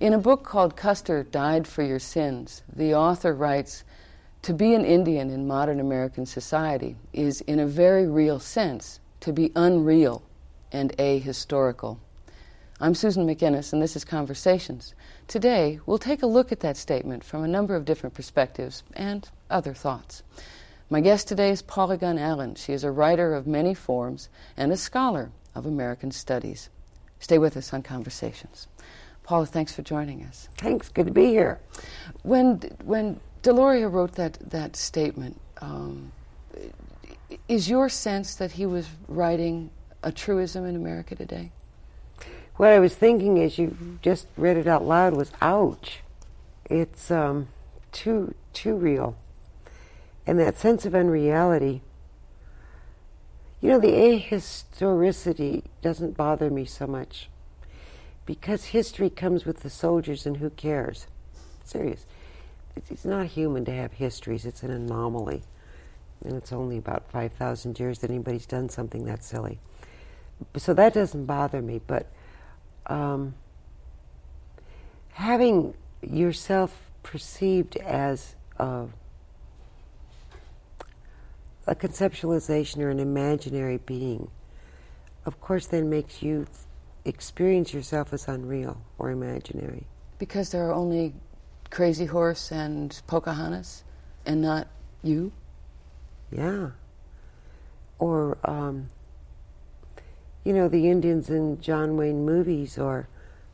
In a book called Custer Died for Your Sins, the author writes, "To be an Indian in modern American society is, in a very real sense, to be unreal and ahistorical." I'm Susan McInnes, and this is Conversations. Today, we'll take a look at that statement from a number of different perspectives and other thoughts. My guest today is Paula Gunn Allen. She is a writer of many forms and a scholar of American studies. Stay with us on Conversations. Paula, thanks for joining us. Thanks, good to be here. When Deloria wrote that statement, is your sense that he was writing a truism in America today? What I was thinking as you just read it out loud was, ouch. It's too real. And that sense of unreality, the ahistoricity doesn't bother me so much because history comes with the soldiers and who cares? Serious. It's not human to have histories. It's an anomaly. And it's only about 5,000 years that anybody's done something that silly. So that doesn't bother me, but having yourself perceived as a conceptualization or an imaginary being, of course then makes you experience yourself as unreal or imaginary. Because there are only Crazy Horse and Pocahontas and not you? Yeah. Or, the Indians in John Wayne movies, or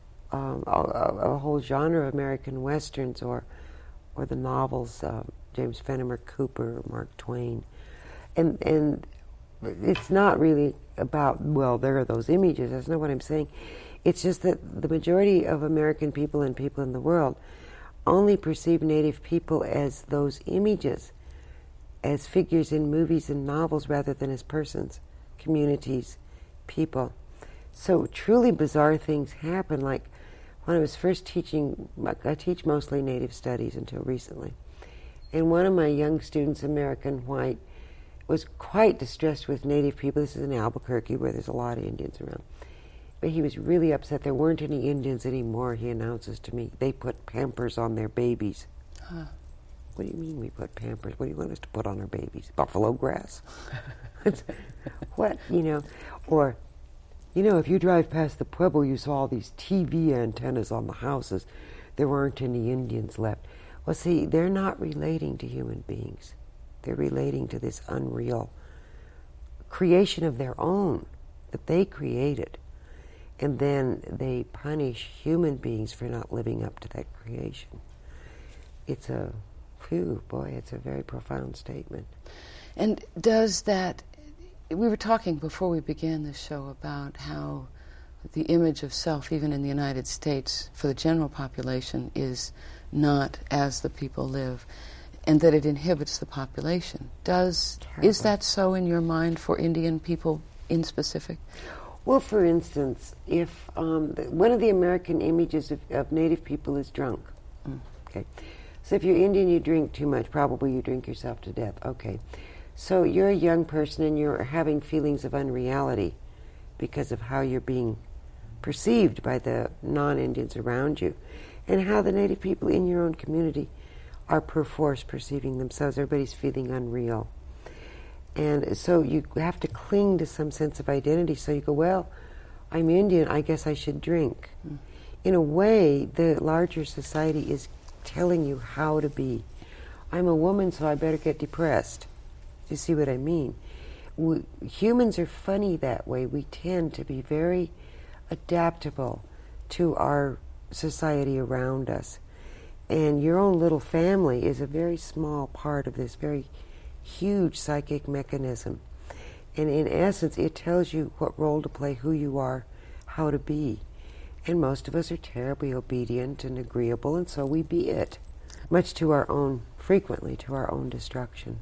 a whole genre of American Westerns, or the novels, James Fenimore Cooper, or Mark Twain. And it's not really about, there are those images. That's not what I'm saying. It's just that the majority of American people and people in the world only perceive Native people as those images, as figures in movies and novels rather than as persons, communities, people. So truly bizarre things happen. Like when I was first teaching, I teach mostly Native studies until recently, and one of my young students, American white, was quite distressed with Native people. This is in Albuquerque where there's a lot of Indians around. But he was really upset. There weren't any Indians anymore, he announces to me. They put Pampers on their babies. Huh. What do you mean we put Pampers? What do you want us to put on our babies? Buffalo grass? What, Or, if you drive past the Pueblo, you saw all these TV antennas on the houses. There weren't any Indians left. Well, see, they're not relating to human beings. They're relating to this unreal creation of their own that they created. And then they punish human beings for not living up to that creation. It's a very profound statement. And does that, we were talking before we began this show about how the image of self, even in the United States, for the general population, is not as the people live, and that it inhibits the population. Is that so in your mind for Indian people in specific? Well, for instance, if one of the American images of Native people is drunk. Okay, so if you're Indian, you drink too much. Probably you drink yourself to death. Okay, so you're a young person and you're having feelings of unreality because of how you're being perceived by the non-Indians around you, and how the Native people in your own community are perforce perceiving themselves. Everybody's feeling unreal. And so you have to cling to some sense of identity. So you go, I'm Indian, I guess I should drink. In a way, the larger society is telling you how to be. I'm a woman, so I better get depressed. Do you see what I mean? Humans are funny that way. We tend to be very adaptable to our society around us. And your own little family is a very small part of this very huge psychic mechanism. And in essence, it tells you what role to play, who you are, how to be. And most of us are terribly obedient and agreeable, and so we be it, frequently to our own destruction.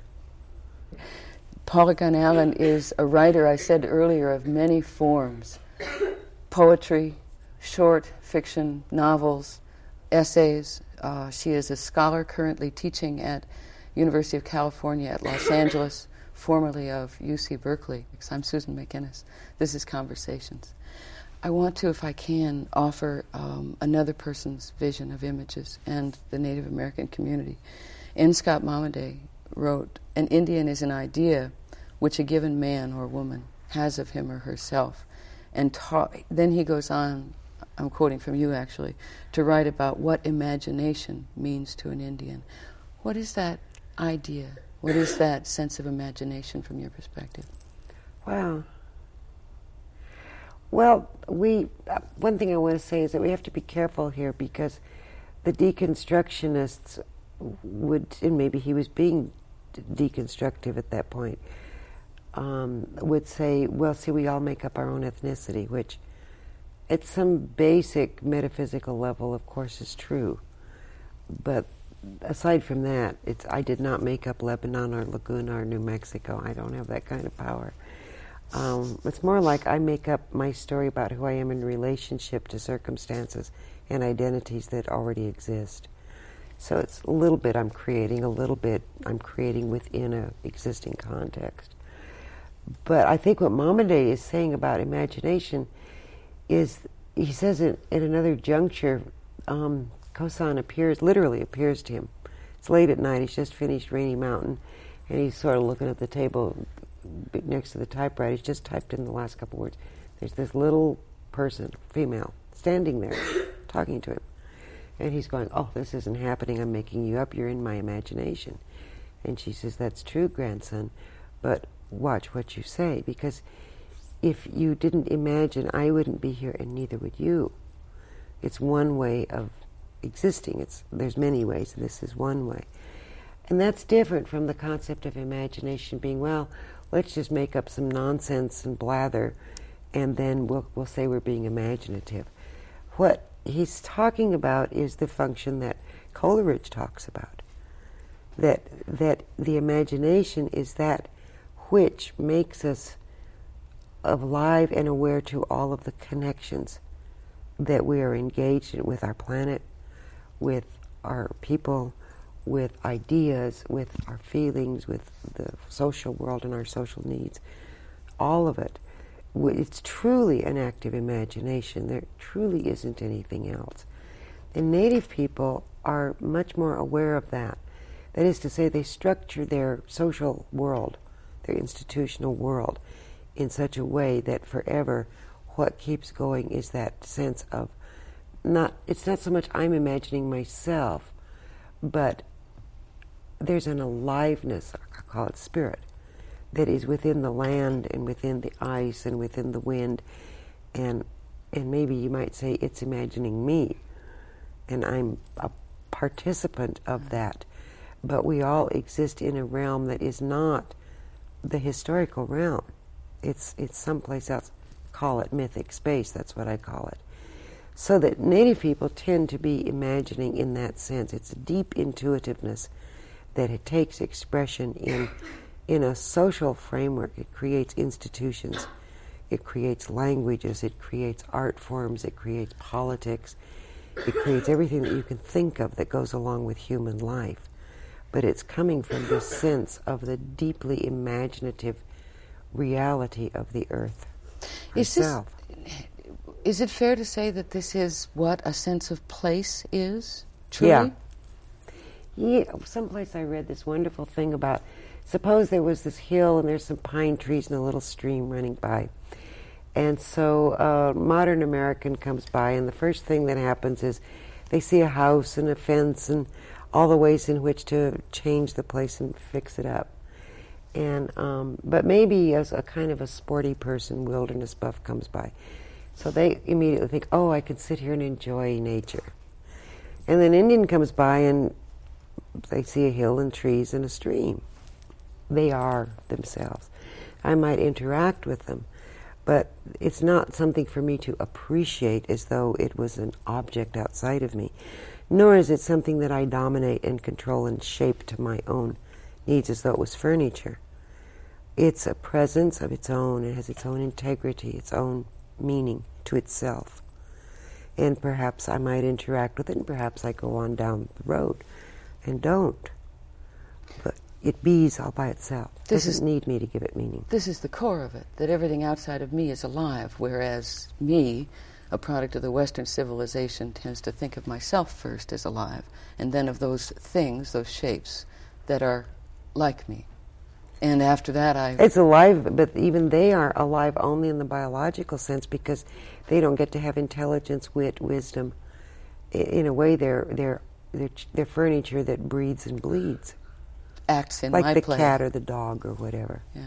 Paula Gunn Allen is a writer, I said earlier, of many forms. Poetry, short fiction, novels, essays. She is a scholar currently teaching at University of California at Los Angeles, formerly of UC Berkeley. I'm Susan McInnes. This is Conversations. I want to, if I can, offer another person's vision of images and the Native American community. N. Scott Momaday wrote, "An Indian is an idea which a given man or woman has of him or herself." And then he goes on, I'm quoting from you actually, to write about what imagination means to an Indian. What is that idea? What is that sense of imagination from your perspective? Wow. Well, one thing I want to say is that we have to be careful here, because the deconstructionists would, and maybe he was being deconstructive at that point, would say, well, see, we all make up our own ethnicity, which at some basic metaphysical level, of course, is true. But aside from that, I did not make up Lebanon or Laguna or New Mexico. I don't have that kind of power. It's more like I make up my story about who I am in relationship to circumstances and identities that already exist. So it's a little bit I'm creating, a little bit I'm creating within an existing context. But I think what Momaday is saying about imagination is, he says it at another juncture, Khoisan literally appears to him. It's late at night, he's just finished Rainy Mountain, and he's sort of looking at the table next to the typewriter. He's just typed in the last couple words. There's this little person, female, standing there, talking to him. And he's going, "Oh, this isn't happening, I'm making you up, you're in my imagination." And she says, "That's true, grandson, but watch what you say, because if you didn't imagine, I wouldn't be here, and neither would you. It's one way of existing. There's many ways, and this is one way." And that's different from the concept of imagination being, well, let's just make up some nonsense and blather, and then we'll say we're being imaginative. What he's talking about is the function that Coleridge talks about, that the imagination is that which makes us alive and aware to all of the connections that we are engaged in with our planet, with our people, with ideas, with our feelings, with the social world and our social needs. All of it. It's truly an active imagination. There truly isn't anything else. And Native people are much more aware of that. That is to say, they structure their social world, their institutional world, in such a way that forever what keeps going is that sense of it's not so much I'm imagining myself, but there's an aliveness, I call it spirit, that is within the land and within the ice and within the wind, and maybe you might say it's imagining me, and I'm a participant of that. But we all exist in a realm that is not the historical realm. It's someplace else. Call it mythic space, that's what I call it. So that Native people tend to be imagining in that sense. It's a deep intuitiveness that it takes expression in a social framework. It creates institutions, it creates languages, it creates art forms, it creates politics, it creates everything that you can think of that goes along with human life. But it's coming from this sense of the deeply imaginative reality of the earth herself. Is it fair to say that this is what a sense of place is, truly? Yeah. Someplace I read this wonderful thing about, suppose there was this hill and there's some pine trees and a little stream running by. And so a modern American comes by, and the first thing that happens is they see a house and a fence and all the ways in which to change the place and fix it up. And but maybe as a kind of a sporty person, wilderness buff, comes by. So they immediately think, oh, I could sit here and enjoy nature. And then an Indian comes by and they see a hill and trees and a stream. They are themselves. I might interact with them, but it's not something for me to appreciate as though it was an object outside of me, nor is it something that I dominate and control and shape to my own needs as though it was furniture. It's a presence of its own. It has its own integrity, its own meaning to itself. And perhaps I might interact with it, and perhaps I go on down the road and don't. it bees all by itself. It doesn't need me to give it meaning. This is the core of it, that everything outside of me is alive, whereas me, a product of the Western civilization, tends to think of myself first as alive, and then of those things, those shapes, that are like me. And after that It's alive, but even they are alive only in the biological sense, because they don't get to have intelligence, wit, wisdom. In a way, they're furniture that breathes and bleeds. Acts in my play. Like the cat or the dog or whatever. Yeah.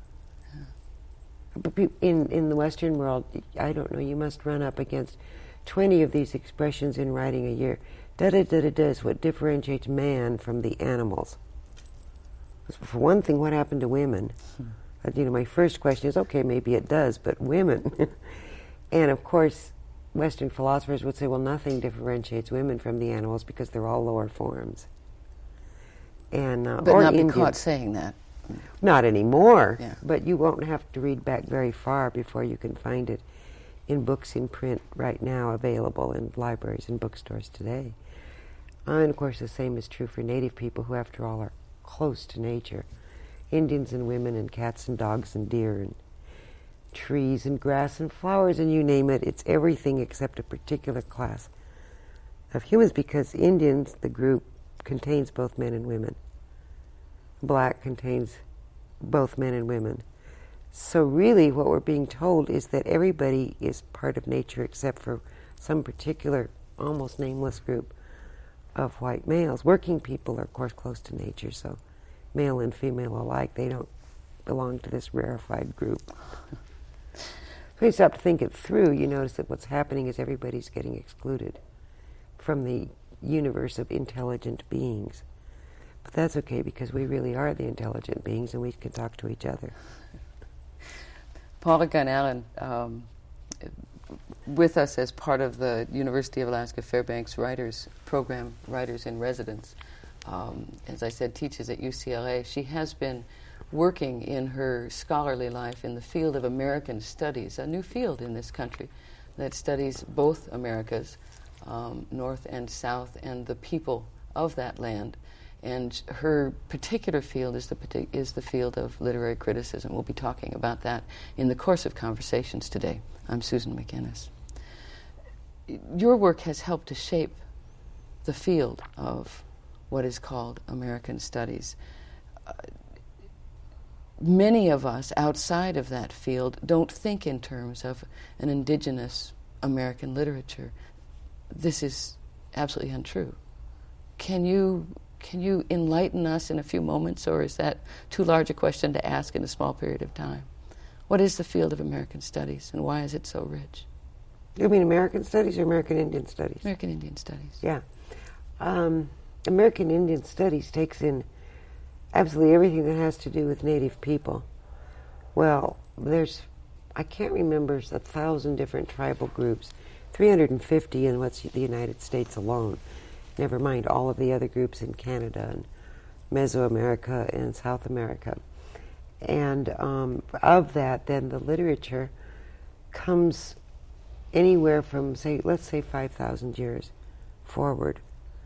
But in the Western world, I don't know, you must run up against 20 of these expressions in writing a year. Da-da-da-da-da is what differentiates man from the animals. For one thing, what happened to women? My first question is, okay, maybe it does, but women. And of course, Western philosophers would say, well, nothing differentiates women from the animals because they're all lower forms. And, but not be caught saying that. Not anymore, yeah. But you won't have to read back very far before you can find it in books in print right now, available in libraries and bookstores today. And of course the same is true for Native people, who after all are close to nature. Indians and women and cats and dogs and deer and trees and grass and flowers and you name it. It's everything except a particular class of humans, because Indians, the group, contains both men and women. Black contains both men and women. So really what we're being told is that everybody is part of nature except for some particular, almost nameless group of white males. Working people are, of course, close to nature, so male and female alike, they don't belong to this rarefied group. So you stop to think it through, you notice that what's happening is everybody's getting excluded from the universe of intelligent beings. But that's okay, because we really are the intelligent beings and we can talk to each other. Paula Gunn Allen, with us as part of the University of Alaska Fairbanks Writers Program, Writers in Residence, as I said, teaches at UCLA. She has been working in her scholarly life in the field of American studies, a new field in this country that studies both Americas, North and South, and the people of that land. And her particular field is the field of literary criticism. We'll be talking about that in the course of conversations today. I'm Susan McInnes. Your work has helped to shape the field of what is called American studies. Many of us outside of that field don't think in terms of an indigenous American literature. This is absolutely untrue. Can you enlighten us in a few moments, or is that too large a question to ask in a small period of time? What is the field of American studies, and why is it so rich? You mean American studies or American Indian studies? American Indian studies. Yeah. American Indian studies takes in absolutely everything that has to do with Native people. Well, I can't remember, 1,000 different tribal groups, 350 in what's the United States alone. Never mind all of the other groups in Canada and Mesoamerica and South America. And of that, then the literature comes anywhere from, let's say 5,000 years forward.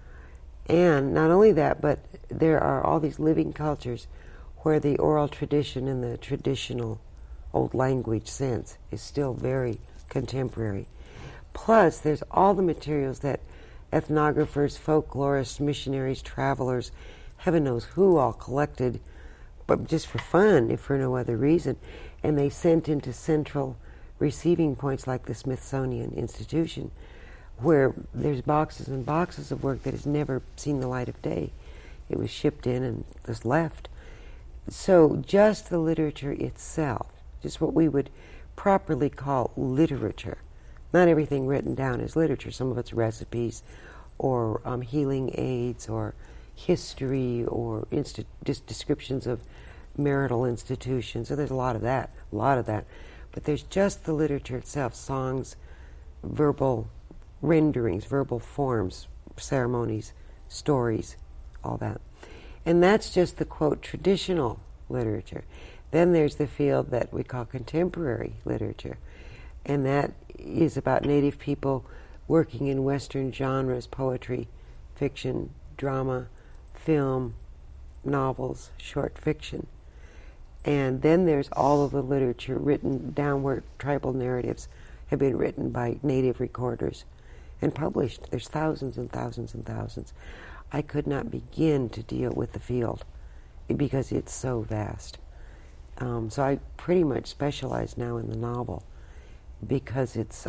And not only that, but there are all these living cultures where the oral tradition in the traditional old language sense is still very contemporary. Plus, there's all the materials that ethnographers, folklorists, missionaries, travelers, heaven knows who all collected, but just for fun, if for no other reason, and they sent into central receiving points like the Smithsonian Institution, where there's boxes and boxes of work that has never seen the light of day. It was shipped in and was left. So just the literature itself, just what we would properly call literature. Not everything written down is literature. Some of it's recipes or healing aids or history or just descriptions of marital institutions. So there's a lot of that. But there's just the literature itself, songs, verbal renderings, verbal forms, ceremonies, stories, all that. And that's just the, quote, traditional literature. Then there's the field that we call contemporary literature. And that is about Native people working in Western genres, poetry, fiction, drama, film, novels, short fiction. And then there's all of the literature written down where tribal narratives have been written by native recorders and published. There's thousands and thousands and thousands. I could not begin to deal with the field because it's so vast. So I pretty much specialize now in the novel because it's,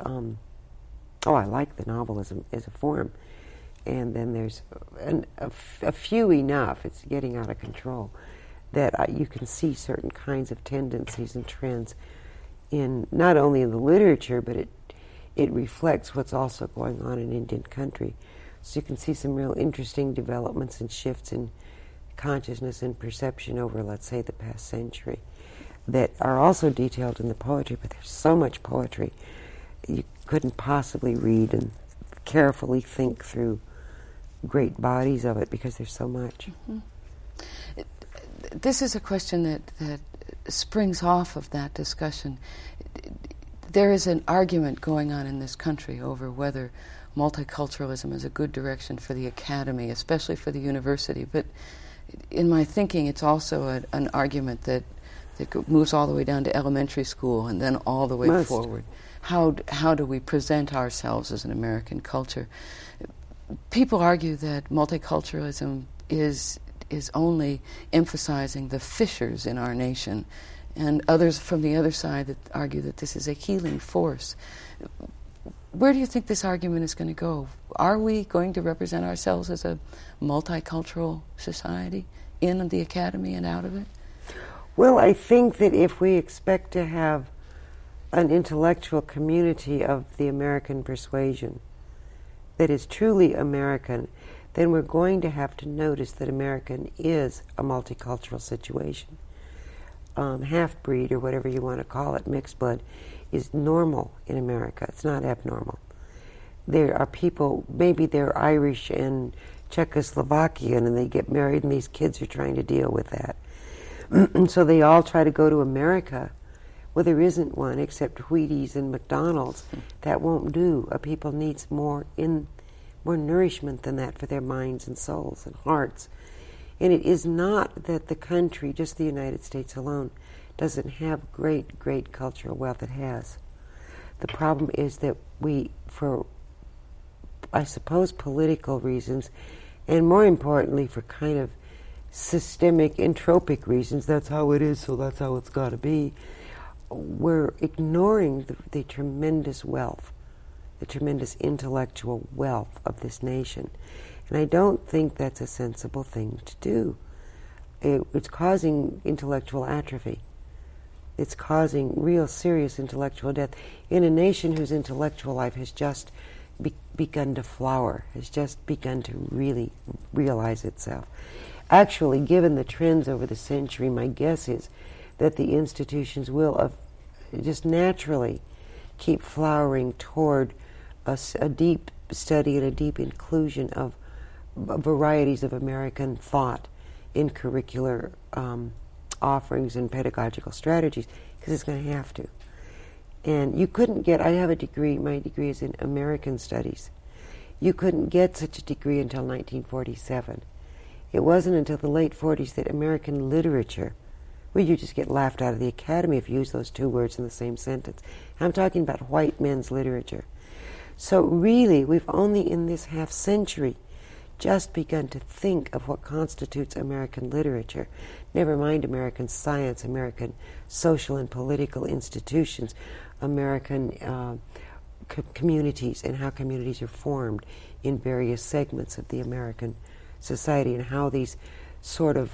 I like the novel as a form. And then there's a few enough, it's getting out of control, that you can see certain kinds of tendencies and trends in not only in the literature, but it reflects what's also going on in Indian country. So you can see some real interesting developments and shifts in consciousness and perception over, let's say, the past century that are also detailed in the poetry, but there's so much poetry you couldn't possibly read and carefully think through great bodies of it because there's so much. Mm-hmm. This is a question that springs off of that discussion. There is an argument going on in this country over whether multiculturalism is a good direction for the academy, especially for the university. But in my thinking, it's also an argument that moves all the way down to elementary school and then all the way forward. How do we present ourselves as an American culture? People argue that multiculturalism is only emphasizing the fissures in our nation, and others from the other side that argue that this is a healing force. Where do you think this argument is going to go? Are we going to represent ourselves as a multicultural society in the academy and out of it? Well, I think that if we expect to have an intellectual community of the American persuasion that is truly American, then we're going to have to notice that American is a multicultural situation. Half-breed, or whatever you want to call it, mixed blood, is normal in America. It's not abnormal. There are people, maybe they're Irish and Czechoslovakian, and they get married, and these kids are trying to deal with that. So they all try to go to America. Well, there isn't one except Wheaties and McDonald's. That won't do. A people needs more nourishment than that for their minds and souls and hearts. And it is not that the country, just the United States alone, doesn't have great, great cultural wealth. It has. The problem is that we, for, I suppose, political reasons, and more importantly, for kind of systemic, entropic reasons, that's how it is, so that's how it's got to be, we're ignoring the tremendous wealth, the tremendous intellectual wealth of this nation. And I don't think that's a sensible thing to do. It's causing intellectual atrophy. It's causing real serious intellectual death in a nation whose intellectual life has just begun to flower, has just begun to really realize itself. Actually, given the trends over the century, my guess is that the institutions will just naturally keep flowering toward a deep study and a deep inclusion of varieties of American thought in curricular offerings and pedagogical strategies, because it's going to have to. And you couldn't get, I have a degree, my degree is in American Studies. You couldn't get such a degree until 1947. It wasn't until the late 40s that American literature, well, you just get laughed out of the academy if you use those two words in the same sentence. I'm talking about white men's literature. So really, we've only in this half century just begun to think of what constitutes American literature. Never mind American science, American social and political institutions, American communities, and how communities are formed in various segments of the American society, and how these sort of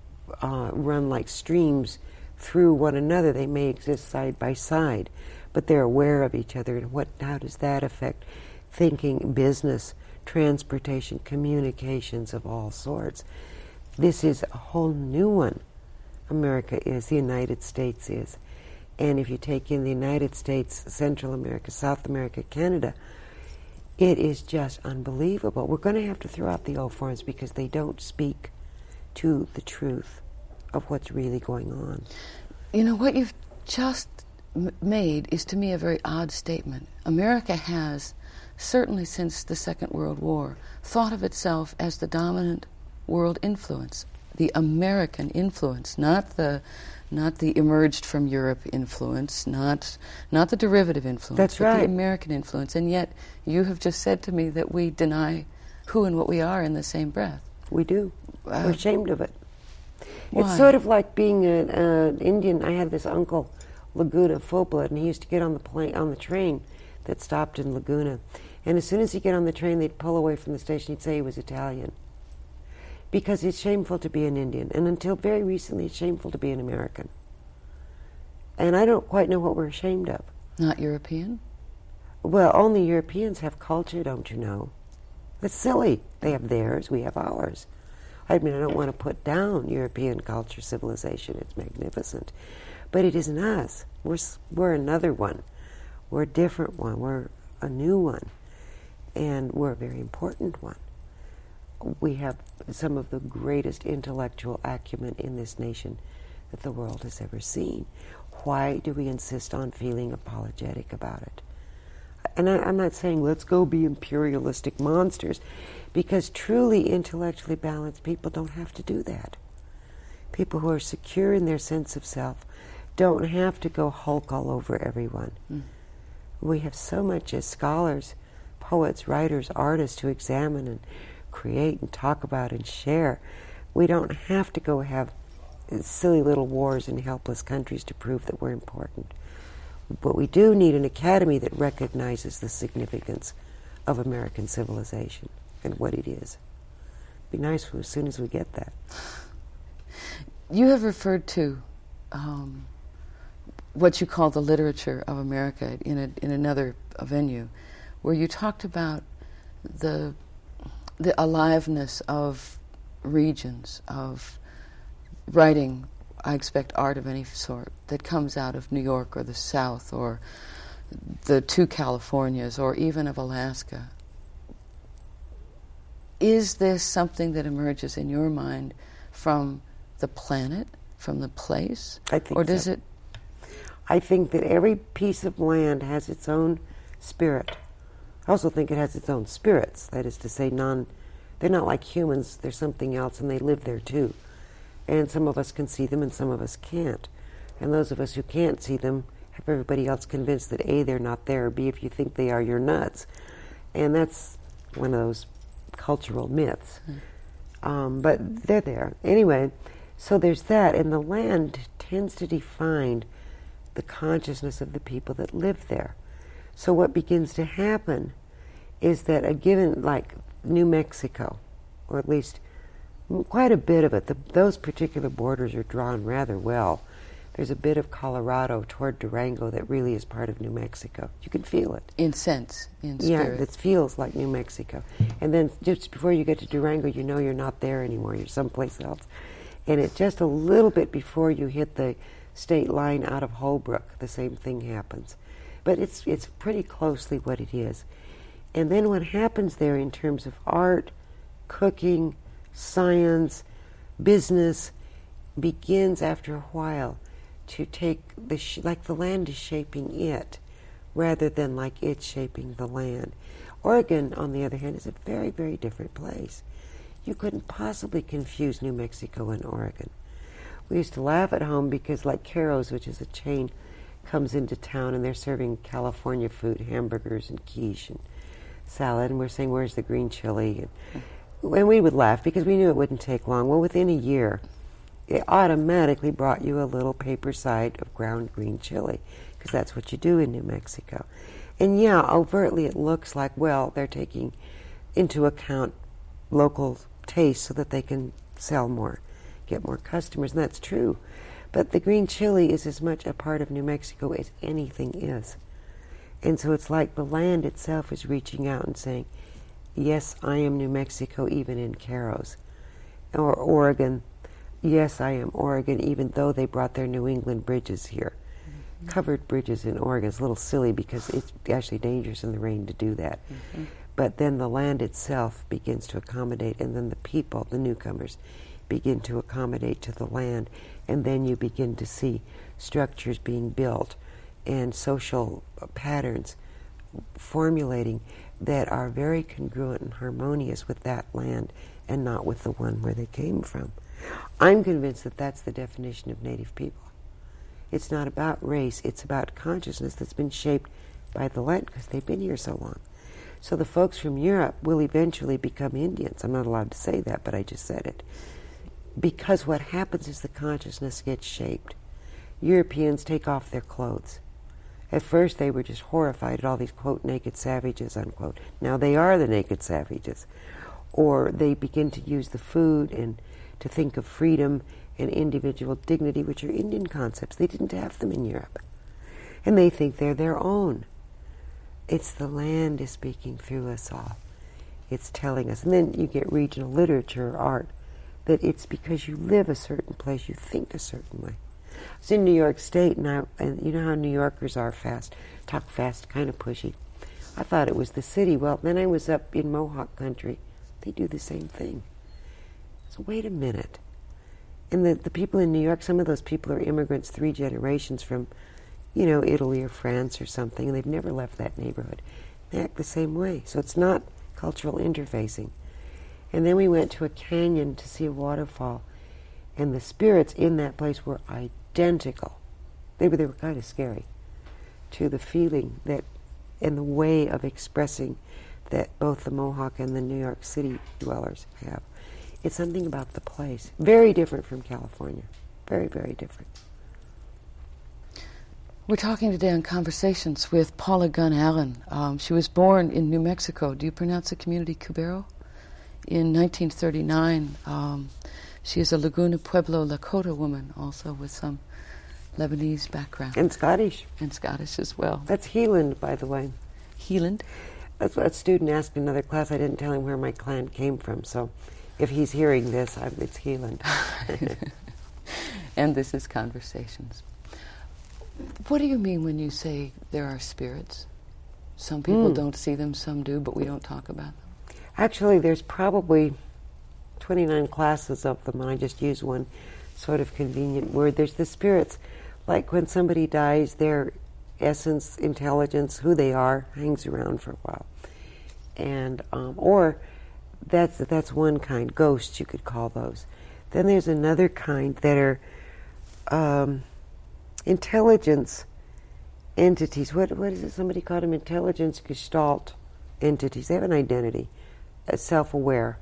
run like streams through one another. They may exist side by side, but they're aware of each other. And how does that affect thinking, business, transportation, communications of all sorts? This is a whole new one. America is, the United States is. And if you take in the United States, Central America, South America, Canada, it is just unbelievable. We're going to have to throw out the old forms because they don't speak to the truth of what's really going on. You know, what you've just made is, to me, a very odd statement. America has, certainly since the Second World War, thought of itself as the dominant world influence. the American influence, not the emerged from Europe influence, not the derivative influence, That's but right. the American influence. And yet you have just said to me that we deny who and what we are in the same breath. We do. We're ashamed of it. Why? It's sort of like being an Indian. I had this uncle, Laguna, full-blood, and he used to get on the train that stopped in Laguna. And as soon as he'd get on the train, they'd pull away from the station. He'd say he was Italian. Because it's shameful to be an Indian. And until very recently, it's shameful to be an American. And I don't quite know what we're ashamed of. Not European? Well, only Europeans have culture, don't you know? That's silly. They have theirs, we have ours. I mean, I don't want to put down European culture, civilization. It's magnificent. But it isn't us. We're another one. We're a different one. We're a new one. And we're a very important one. We have some of the greatest intellectual acumen in this nation that the world has ever seen. Why do we insist on feeling apologetic about it? And I'm not saying let's go be imperialistic monsters, because truly intellectually balanced people don't have to do that. People who are secure in their sense of self don't have to go Hulk all over everyone. We have so much as scholars, poets, writers, artists to examine and create and talk about and share. We don't have to go have silly little wars in helpless countries to prove that we're important. But we do need an academy that recognizes the significance of American civilization and what it is. It'd be nice as soon as we get that. You have referred to what you call the literature of America in another venue, where you talked about the aliveness of regions, of writing, I expect art of any sort, that comes out of New York or the South or the two Californias or even of Alaska. Is this something that emerges in your mind from the planet, from the place? I think or does so. it? I think that every piece of land has its own spirit. I also think it has its own spirits. That is to say, they're not like humans. They're something else, and they live there too. And some of us can see them, and some of us can't. And those of us who can't see them have everybody else convinced that A, they're not there, or B, if you think they are, you're nuts. And that's one of those cultural myths. But they're there. Anyway, so there's that, and the land tends to define the consciousness of the people that live there. So what begins to happen is that a given, like New Mexico, or at least quite a bit of it, those particular borders are drawn rather well. There's a bit of Colorado toward Durango that really is part of New Mexico. You can feel it. In sense, in Yeah, spirit. it feels like New Mexico. And then just before you get to Durango, you know you're not there anymore. You're someplace else. And it just a little bit before you hit the state line out of Holbrook, the same thing happens. But it's pretty closely what it is. And then what happens there in terms of art, cooking, science, business, begins after a while to take like the land is shaping it, rather than like it's shaping the land. Oregon, on the other hand, is a very, very different place. You couldn't possibly confuse New Mexico and Oregon. We used to laugh at home because, like Caro's, which is a chain, comes into town and they're serving California food, hamburgers and quiche and salad, and we're saying, where's the green chili? And we would laugh because we knew it wouldn't take long. Well, within a year, it automatically brought you a little paper side of ground green chili, because that's what you do in New Mexico. And yeah, overtly it looks like, well, they're taking into account local taste so that they can sell more, get more customers, and that's true. But the green chili is as much a part of New Mexico as anything is. And so it's like the land itself is reaching out and saying, yes, I am New Mexico, even in Caro's. Or Oregon, yes, I am Oregon, even though they brought their New England bridges here. Mm-hmm. Covered bridges in Oregon is a little silly because it's actually dangerous in the rain to do that. Mm-hmm. But then the land itself begins to accommodate, and then the people, the newcomers, begin to accommodate to the land, and then you begin to see structures being built and social patterns formulating that are very congruent and harmonious with that land and not with the one where they came from. I'm convinced that that's the definition of Native people. It's not about race, it's about consciousness that's been shaped by the land because they've been here so long. So the folks from Europe will eventually become Indians. I'm not allowed to say that, but I just said it. Because what happens is the consciousness gets shaped. Europeans take off their clothes. At first they were just horrified at all these, quote, naked savages, unquote. Now they are the naked savages. Or they begin to use the food and to think of freedom and individual dignity, which are Indian concepts. They didn't have them in Europe. And they think they're their own. It's the land is speaking through us all. It's telling us. And then you get regional literature or art, that it's because you live a certain place, you think a certain way. I was in New York State, and you know how New Yorkers are fast, talk fast, kind of pushy. I thought it was the city. Well, then I was up in Mohawk country. They do the same thing. So wait a minute. And the people in New York, some of those people are immigrants 3 generations from, Italy or France or something, and they've never left that neighborhood. They act the same way. So it's not cultural interfacing. And then we went to a canyon to see a waterfall, and the spirits in that place were identical. They were kind of scary to the feeling that, and the way of expressing that both the Mohawk and the New York City dwellers have. It's something about the place. Very different from California. Very, very different. We're talking today on Conversations with Paula Gunn Allen. She was born in New Mexico. Do you pronounce the community Cubero? In 1939. She is a Laguna Pueblo Lakota woman, also with some Lebanese background. And Scottish. And Scottish as well. That's Heeland, by the way. Heeland? That's what a student asked in another class. I didn't tell him where my clan came from, so if he's hearing this, it's Heeland. And this is Conversations. What do you mean when you say there are spirits? Some people don't see them, some do, but we don't talk about them. Actually, there's probably 29 classes of them, and I just use one sort of convenient word. There's the spirits. Like when somebody dies, their essence, intelligence, who they are, hangs around for a while. And or that's one kind. Ghosts, you could call those. Then there's another kind that are intelligence entities. What is it? Somebody called them intelligence gestalt entities. They have an identity, self-aware.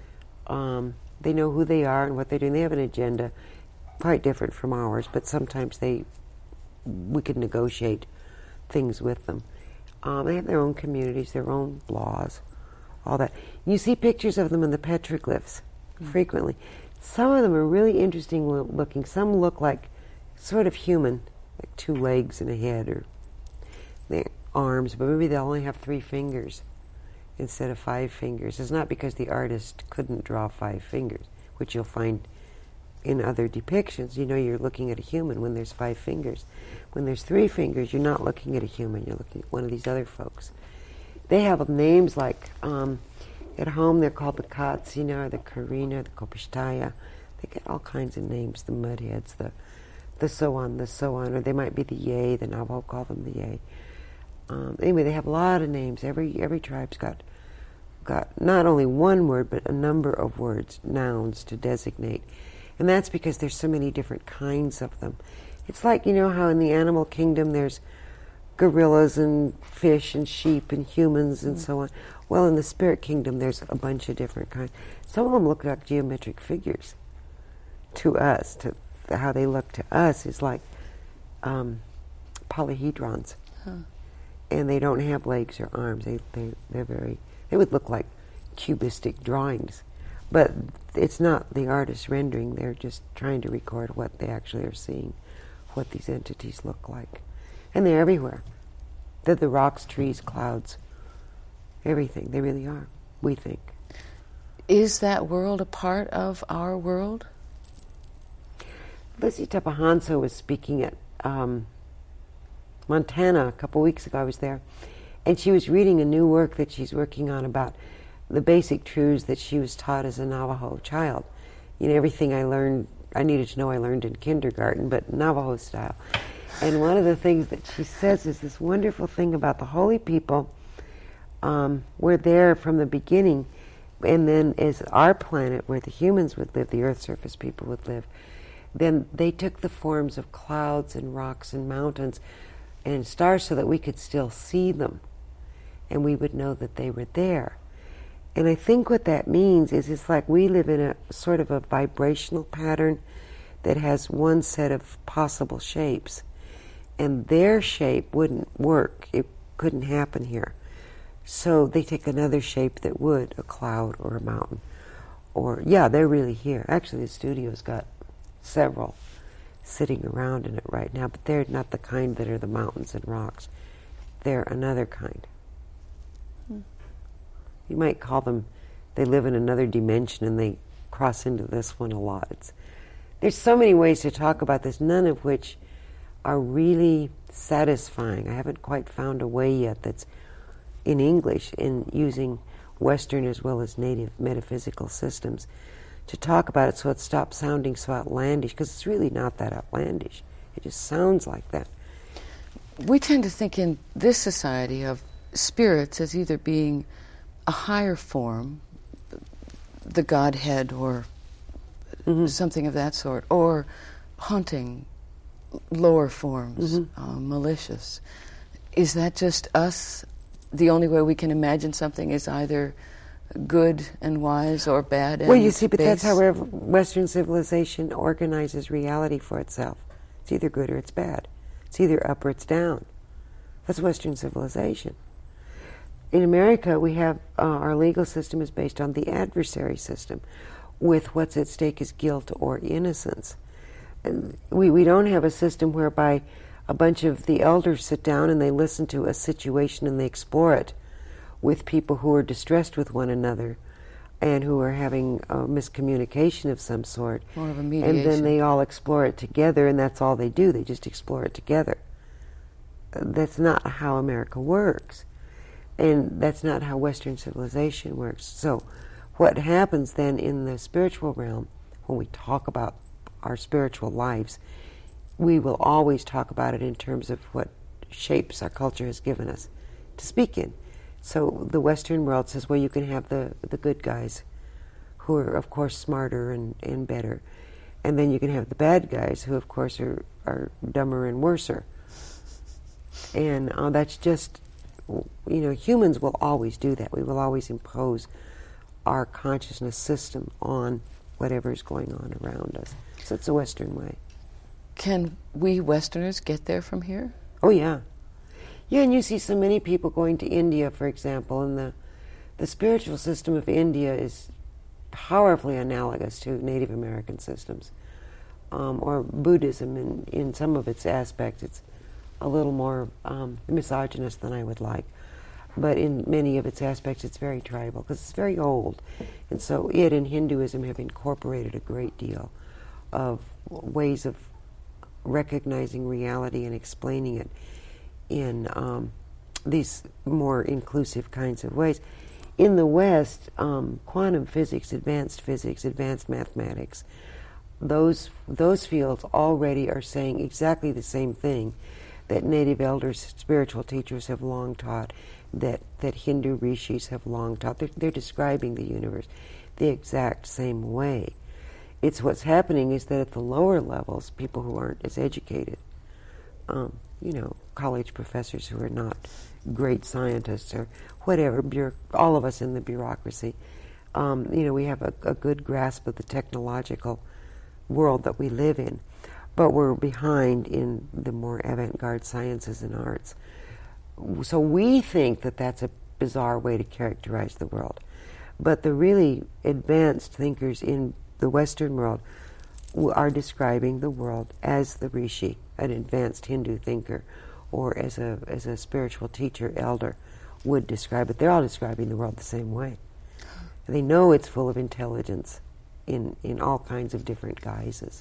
They know who they are and what they're doing. They have an agenda, quite different from ours, but sometimes we can negotiate things with them. They have their own communities, their own laws, all that. You see pictures of them in the petroglyphs frequently. Some of them are really interesting looking. Some look like sort of human, like 2 legs and a head or their arms, but maybe they only have 3 fingers instead of 5 fingers. It's not because the artist couldn't draw 5 fingers, which you'll find in other depictions. You're looking at a human when there's 5 fingers. When there's 3 fingers, you're not looking at a human, you're looking at one of these other folks. They have names like, at home they're called the Katsina, or the Karina, the Kopashtaya. They get all kinds of names, the Mudheads, the so on, or they might be the Yei, the Navajo call them the Yei. Anyway, they have a lot of names. Every tribe's got not only one word, but a number of words, nouns to designate. And that's because there's so many different kinds of them. It's like, how in the animal kingdom there's gorillas and fish and sheep and humans and so on. Well, in the spirit kingdom there's a bunch of different kinds. Some of them look like geometric figures to us. How they look to us is like polyhedrons. And they don't have legs or arms. They would look like cubistic drawings. But it's not the artist's rendering. They're just trying to record what they actually are seeing, what these entities look like. And they're everywhere. They're the rocks, trees, clouds, everything. They really are, we think. Is that world a part of our world? Lizzie Tapahanso was speaking at Montana a couple weeks ago. I was there. And she was reading a new work that she's working on about the basic truths that she was taught as a Navajo child. Everything I needed to know I learned in kindergarten, but Navajo style. And one of the things that she says is this wonderful thing about the holy people were there from the beginning, And then as our planet, where the humans would live, the Earth's surface people would live, then they took the forms of clouds and rocks and mountains and stars so that we could still see them, and we would know that they were there. And I think what that means is it's like we live in a sort of a vibrational pattern that has one set of possible shapes, and their shape wouldn't work. It couldn't happen here. So they take another shape that would, a cloud or a mountain. Or, yeah, they're really here. Actually, the studio's got several sitting around in it right now, but they're not the kind that are the mountains and rocks. They're another kind. You might call them, they live in another dimension and they cross into this one a lot. There's so many ways to talk about this, none of which are really satisfying. I haven't quite found a way yet that's in English, in using Western as well as native metaphysical systems, to talk about it so it stops sounding so outlandish, because it's really not that outlandish. It just sounds like that. We tend to think in this society of spirits as either being a higher form, the Godhead or something of that sort, or haunting lower forms, malicious. Is that just us? The only way we can imagine something is either good and wise or bad and well, you see, but base. that's how Western civilization organizes reality for itself. It's either good or it's bad. It's either up or it's down. That's Western civilization. In America, we have our legal system is based on the adversary system, with what's at stake is guilt or innocence. And we don't have a system whereby a bunch of the elders sit down and they listen to a situation and they explore it with people who are distressed with one another and who are having a miscommunication of some sort. More of a mediation. And then they all explore it together, and that's all they do. They just explore it together. That's not how America works. And that's not how Western civilization works. So what happens then in the spiritual realm, when we talk about our spiritual lives, we will always talk about it in terms of what shapes our culture has given us to speak in. So the Western world says, well, you can have the good guys who are, of course, smarter and better. And then you can have the bad guys who, of course, are dumber and worser. And that's just, humans will always do that. We will always impose our consciousness system on whatever is going on around us. So it's a Western way. Can we Westerners get there from here? Oh, yeah. Yeah, and you see so many people going to India, for example, and the spiritual system of India is powerfully analogous to Native American systems, or Buddhism in some of its aspects. It's a little more misogynist than I would like, but in many of its aspects it's very tribal, because it's very old. And so it and Hinduism have incorporated a great deal of ways of recognizing reality and explaining it in these more inclusive kinds of ways. In the West, quantum physics, advanced mathematics, those fields already are saying exactly the same thing that native elders, spiritual teachers have long taught, that Hindu rishis have long taught. They're describing the universe the exact same way. It's what's happening is that at the lower levels, people who aren't as educated, college professors who are not great scientists or whatever, all of us in the bureaucracy, we have a good grasp of the technological world that we live in, but we're behind in the more avant-garde sciences and arts. So we think that that's a bizarre way to characterize the world. But the really advanced thinkers in the Western world are describing the world as the rishi, an advanced Hindu thinker, or as a spiritual teacher, elder, would describe it. They're all describing the world the same way. They know it's full of intelligence in all kinds of different guises.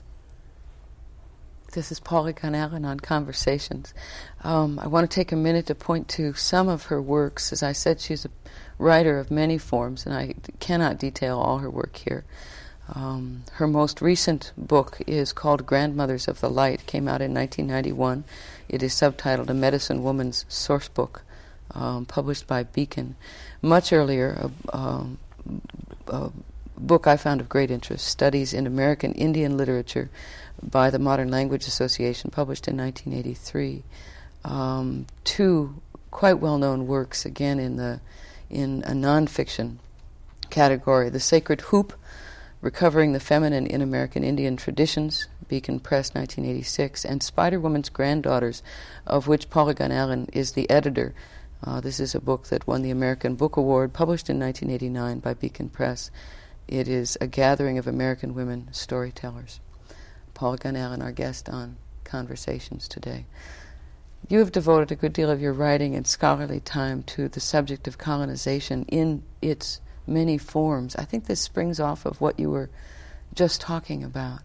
This is Paula Gunn-Allen on Conversations. I want to take a minute to point to some of her works. As I said, she's a writer of many forms, and I cannot detail all her work here. Her most recent book is called Grandmothers of the Light. It came out in 1991. It is subtitled A Medicine Woman's Source Book, published by Beacon. Much earlier, book I found of great interest, Studies in American Indian Literature by the Modern Language Association, published in 1983. Two quite well-known works, again in a nonfiction category, The Sacred Hoop, Recovering the Feminine in American Indian Traditions, Beacon Press, 1986, and Spider-Woman's Granddaughters, of which Polygon Allen is the editor. This is a book that won the American Book Award, published in 1989 by Beacon Press. It is a gathering of American women storytellers. Polygon Allen, our guest on Conversations today. You have devoted a good deal of your writing and scholarly time to the subject of colonization in its many forms. I think this springs off of what you were just talking about.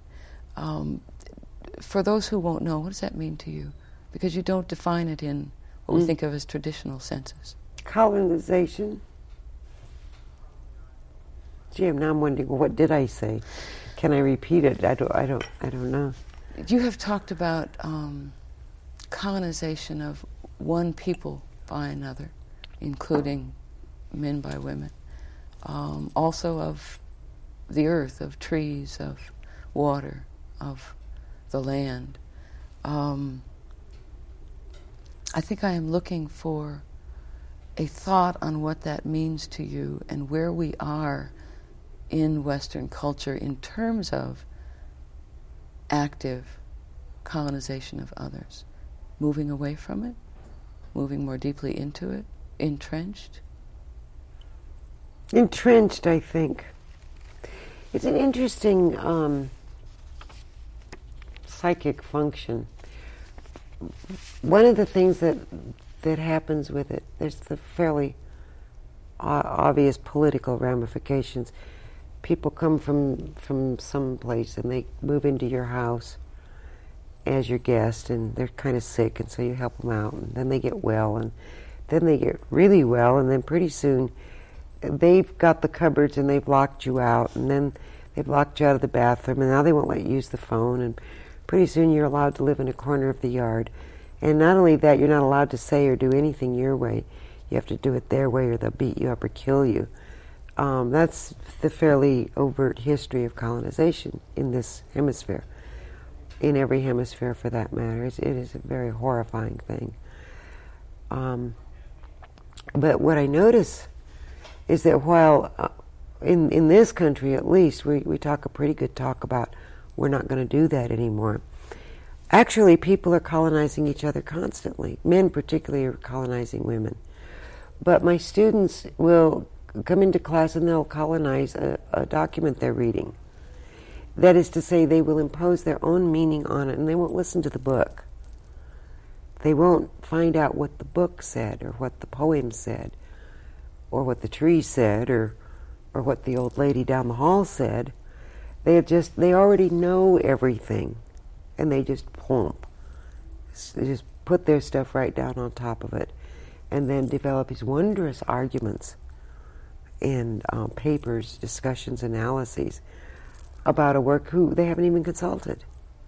For those who won't know, what does that mean to you? Because you don't define it in what we think of as traditional senses. Colonization. Gee, now I'm wondering, what did I say? Can I repeat it? I don't know. You have talked about colonization of one people by another, including men by women. Also of the earth, of trees, of water, of the land. I think I am looking for a thought on what that means to you and where we are in Western culture in terms of active colonization of others. Moving away from it, moving more deeply into it, entrenched. Entrenched, I think. It's an interesting psychic function. One of the things that happens with it, there's the fairly obvious political ramifications. People come from some place and they move into your house as your guest, and they're kind of sick, and so you help them out, and then they get well, and then they get really well, and then pretty soon they've got the cupboards and they've locked you out, and then they've locked you out of the bathroom, and now they won't let you use the phone, and pretty soon you're allowed to live in a corner of the yard. And not only that, you're not allowed to say or do anything your way. You have to do it their way or they'll beat you up or kill you. That's the fairly overt history of colonization in this hemisphere, in every hemisphere for that matter. It is a very horrifying thing. But what I notice is that while in this country at least we talk a pretty good talk about we're not going to do that anymore, actually people are colonizing each other constantly. Men particularly are colonizing women. But my students will come into class and they'll colonize a document they're reading. That is to say, they will impose their own meaning on it, and they won't listen to the book. They won't find out what the book said, or what the poem said, or what the tree said, or what the old lady down the hall said. They already know everything, and they just plump. They just put their stuff right down on top of it, and then develop these wondrous arguments and papers, discussions, analyses about a work who they haven't even consulted.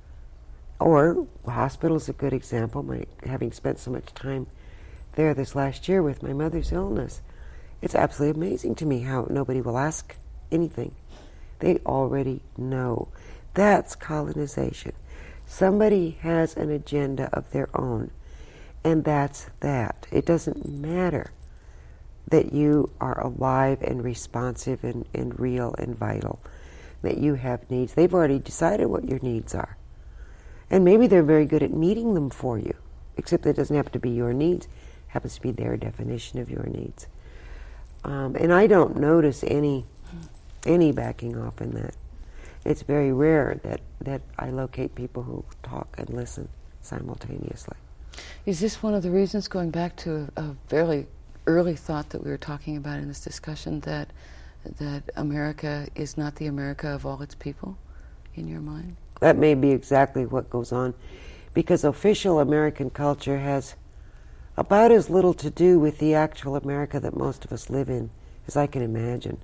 Or the hospital is a good example. Having spent so much time there this last year with my mother's illness, it's absolutely amazing to me how nobody will ask anything. They already know. That's colonization. Somebody has an agenda of their own, and that's that. It doesn't matter that you are alive and responsive and real and vital, that you have needs. They've already decided what your needs are. And maybe they're very good at meeting them for you, except that it doesn't have to be your needs. It happens to be their definition of your needs. And I don't notice any backing off in that. It's very rare that I locate people who talk and listen simultaneously. Is this one of the reasons, going back to a fairly early thought that we were talking about in this discussion, that America is not the America of all its people, in your mind? That may be exactly what goes on, because official American culture has about as little to do with the actual America that most of us live in as I can imagine.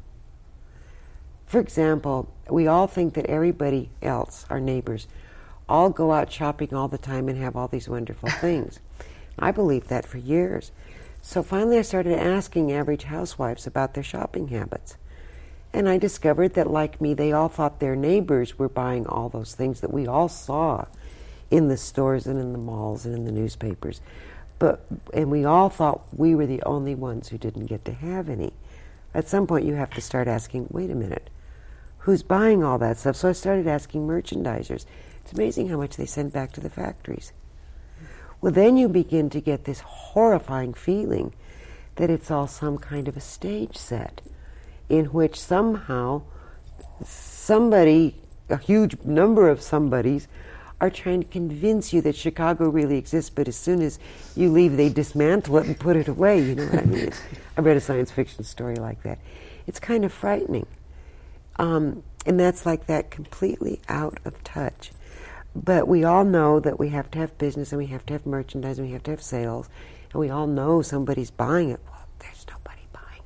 For example, we all think that everybody else, our neighbors, all go out shopping all the time and have all these wonderful things. I believed that for years. So finally I started asking average housewives about their shopping habits. And I discovered that, like me, they all thought their neighbors were buying all those things that we all saw in the stores and in the malls and in the newspapers. And we all thought we were the only ones who didn't get to have any. At some point you have to start asking, wait a minute, who's buying all that stuff? So I started asking merchandisers. It's amazing how much they send back to the factories. Well, then you begin to get this horrifying feeling that it's all some kind of a stage set in which somehow somebody, a huge number of somebodies, are trying to convince you that Chicago really exists, but as soon as you leave, they dismantle it and put it away. You know what I mean? I read a science fiction story like that. It's kind of frightening. And that's like that, completely out of touch. But we all know that we have to have business, and we have to have merchandise, and we have to have sales, and we all know somebody's buying it. Well, there's nobody buying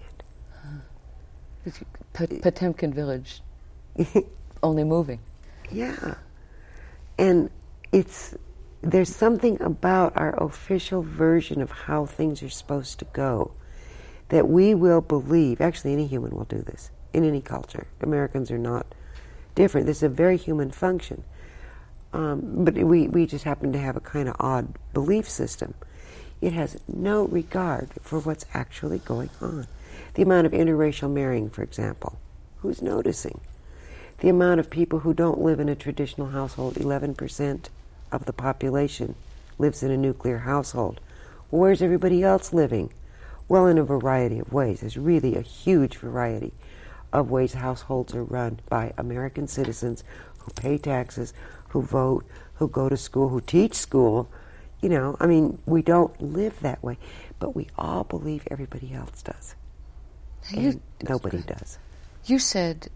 it. Potemkin Village, only moving. Yeah. And there's something about our official version of how things are supposed to go that we will believe. Actually, any human will do this, in any culture. Americans are not different. This is a very human function. But we just happen to have a kind of odd belief system. It has no regard for what's actually going on. The amount of interracial marrying, for example, who's noticing? The amount of people who don't live in a traditional household, 11% of the population lives in a nuclear household. Where's everybody else living? Well, in a variety of ways. There's really a huge variety of ways households are run by American citizens who pay taxes, who vote, who go to school, who teach school. You know, I mean, we don't live that way, but we all believe everybody else does. And nobody does. You said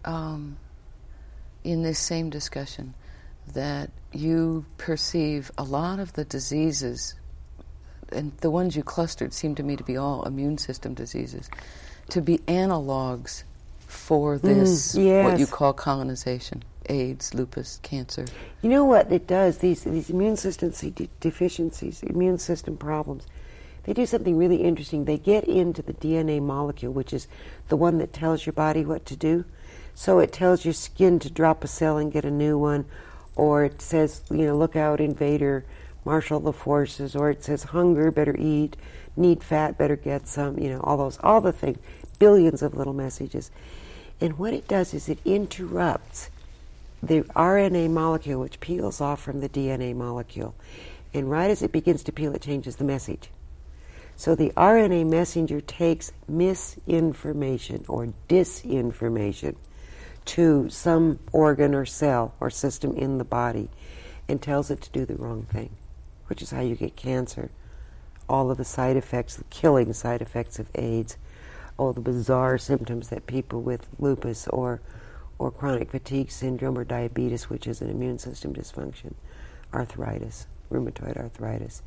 in this same discussion that you perceive a lot of the diseases, and the ones you clustered seem to me to be all immune system diseases, to be analogs for this, yes. what you call colonization. AIDS, lupus, cancer. You know what it does? These immune system deficiencies, immune system problems, they do something really interesting. They get into the DNA molecule, which is the one that tells your body what to do. So it tells your skin to drop a cell and get a new one, or it says, you know, look out, invader, marshal the forces, or it says hunger, better eat, need fat, better get some, you know, all the things, billions of little messages. And what it does is it interrupts the RNA molecule, which peels off from the DNA molecule. And right as it begins to peel, it changes the message. So the RNA messenger takes misinformation or disinformation to some organ or cell or system in the body and tells it to do the wrong thing, which is how you get cancer. All of the side effects, the killing side effects of AIDS, all the bizarre symptoms that people with lupus or chronic fatigue syndrome or diabetes, which is an immune system dysfunction, arthritis, rheumatoid arthritis.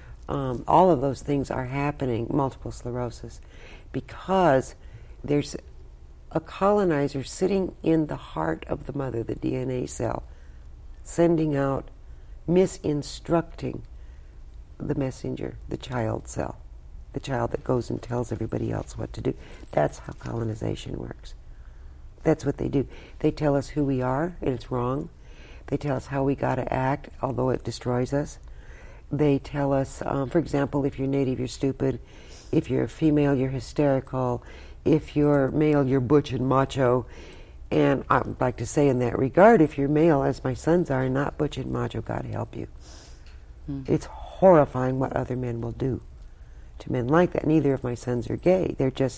All of those things are happening, multiple sclerosis, because there's a colonizer sitting in the heart of the mother, the DNA cell, sending out, misinstructing the messenger, the child cell, the child that goes and tells everybody else what to do. That's how colonization works. That's what they do. They tell us who we are, and it's wrong. They tell us how we got to act, although it destroys us. They tell us, for example, if you're native, you're stupid. If you're a female, you're hysterical. If you're male, you're butch and macho. And I'd like to say in that regard, if you're male, as my sons are, not butch and macho, God help you. It's horrifying what other men will do to men like that. Neither of my sons are gay. They're just,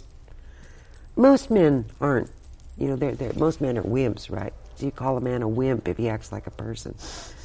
most men aren't. You know, most men are wimps, right? So you call a man a wimp if he acts like a person.